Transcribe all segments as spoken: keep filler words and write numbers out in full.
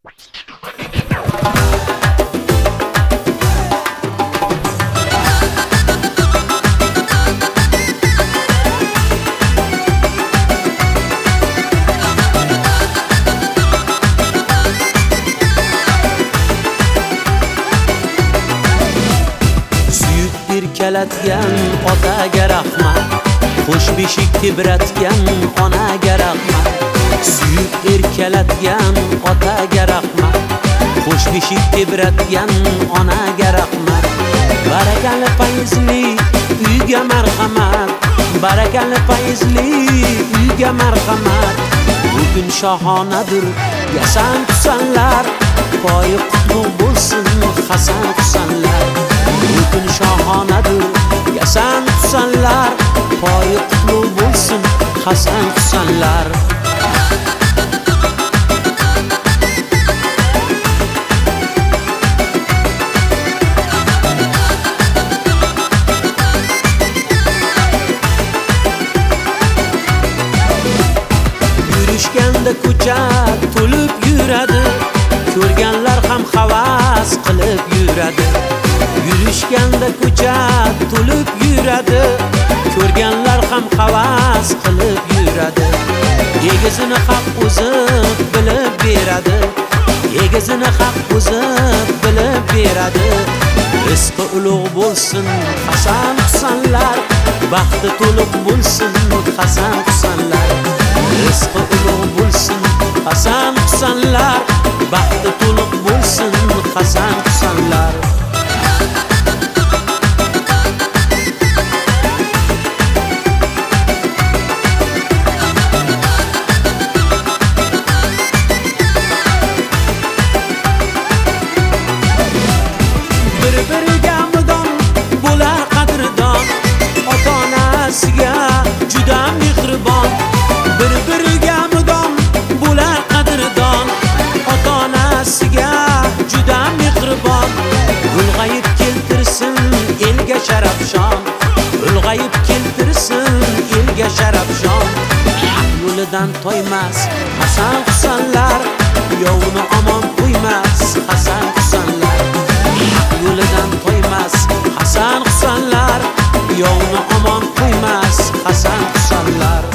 erkalatgan otaga rahmat, xush beshik tebratgan onaga rahmat. Suyib erkalatgan otaga rahmat, xush beshik tebratgan onaga rahmat. Barakali fayzli uyga marhamat, barakali fayzli uyga marhamat. Bugun shohonadir yasan tusanlar, poyi qutlug' bo'lsin Hasan Husanlar. Bugun shohonadir yasan tusanlar, poyi qutlug' bo'lsin Hasan Husanlar. Yurishganda ko'cha to'lib yuradi, ko'rganlar ham havas qilib yuradi. Yurishganda ko'cha to'lib yuradi, ko'rganlar ham havas qilib yuradi. Egizini haq o'zi bilib beradi, egizini haq o'zi bilib beradi. Rizqi ulug' bo'lsin Hasan Husanlar, baxti to'liq bo'lsin Hasan Husanlar. Rizqi ulug' bo'lsin Hasan Husanlar, baxti to'liq bo'lsin Hasan Husanlar. Bir-biriga mudom bo'lar qadrdon, ota-onasiga juda mehribon. Bir-biriga mudom bo'lar qadrdon, ota-onasiga juda mehribon. Ulg'ayib keltirsin elga sharafshon, ulg'ayib keltirsin elga sharafshon. Haq yo'lidan toymas Hasan Husanlar, yovni omon qo'ymas Hasan Husanlar. Haq yo'lidan toymas Hasan Husanlar, yovni omon qo'ymas Hasan Husanlar.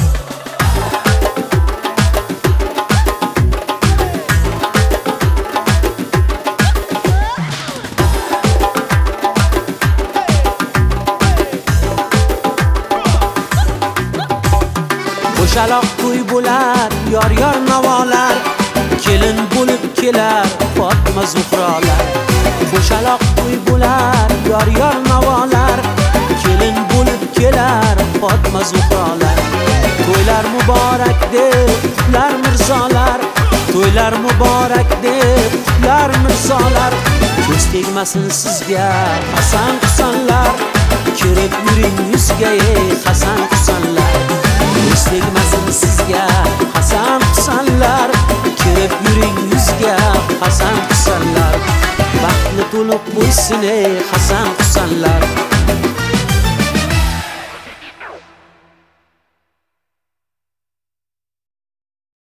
Qo'shaloq to'y bo'lar, yor-yor navolar, kelin bo'lib kelar Fatma Zuhrolar. Qo'shaloq to'y bo'lar, yor-yor navolar, kelin bo'lib kelar Fatma Zuhrolar. To'ylar muborak deb qutlar mirzolar, to'ylar muborak deb qutlar mirzolar. Ko'z tegmasin sizga Hasan Husanlar, kirib yuring yuzga ey Hasan Husanlar. Ko'z tegmasin sizga Hasan Husanlar, kirib yuring yuzga Hasan Husanlar. Baxtli to'liq bo'lsin ey Hasan Husanlar,